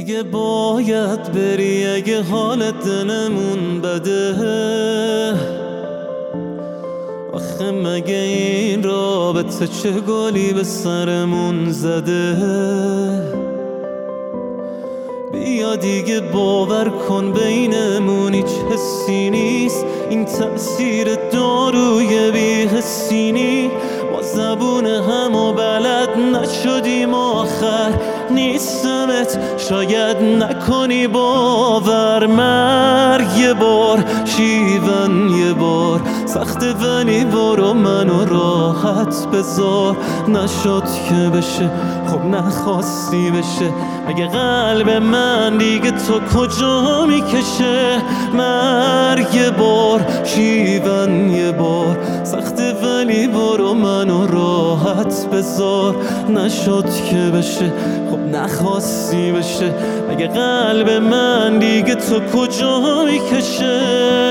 دیگه باید بری اگه حال دلمون بده. آخه مگه این رابطه چه گلی به سرمون زده؟ بیا دیگه باور کن بینمون هیچ حسی نیست، این تأثیر داروی بی‌حسی نیست. ما زبون همو بلد نشدیم آخر نیستمت شاید نکنی باور. مرگ یه بار شیون یه بار سخته ولی برو منو راحت بذار. نشد که بشه خب نخواستی بشه، مگه قلب من دیگه تو کجا میکشه؟ مرگ یه بار شیون یه بار سخته ولی برو منو راحت بذار. نشد که بشه خب نخواستی بشه، مگه قلب من دیگه تو کجا میکشه؟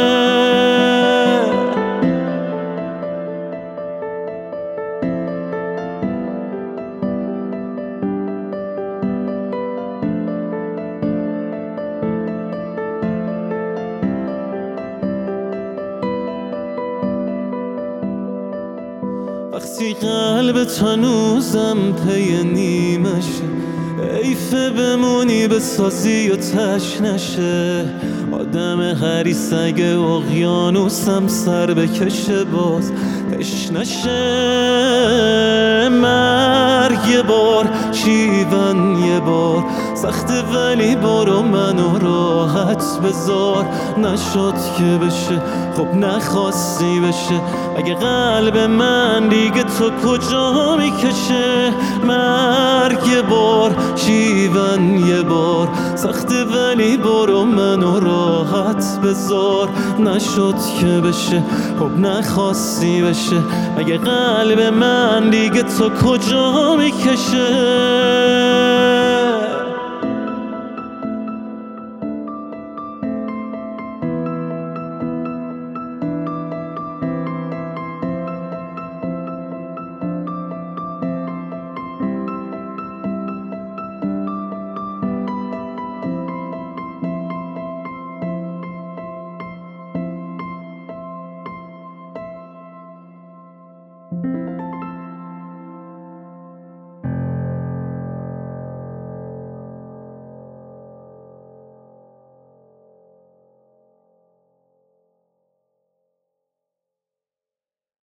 وقتی قلبت هنوزم پی نیمشه، حیفه بمونی بسازی و تش نشه. آدم حریص اگه اقیانوسم سر بکشه باز تش نشه. مرگ یه بار شیون یه بار سخته ولی برو منو راحت بذار. نشد که بشه خب نخواستی بشه، اگه قلب من دیگه تو کجا میکشه؟ مرگ یه بار شیون یه بار سخته ولی برو منو راحت بذار. نشد که بشه خب نخواستی بشه، اگه قلب من دیگه تو کجا میکشه؟